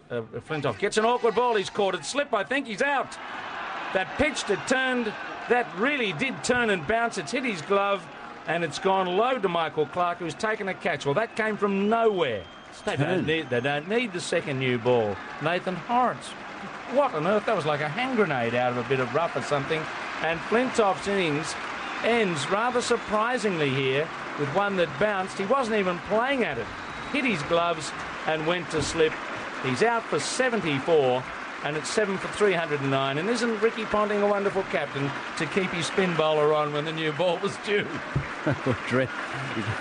Flintoff gets an awkward ball. He's caught it slip. I think he's out. That pitched, it turned. That really did turn and bounce. It's hit his glove, and it's gone low to Michael Clark, who's taken a catch. Well, that came from nowhere. They don't need the second new ball. Nathan Horrocks. What on earth? That was like a hand grenade out of a bit of rough or something. And Flintoff's innings ends rather surprisingly here with one that bounced. He wasn't even playing at it. Hit his gloves and went to slip. He's out for 74. And it's 7 for 309. And isn't Ricky Ponting a wonderful captain to keep his spin bowler on when the new ball was due?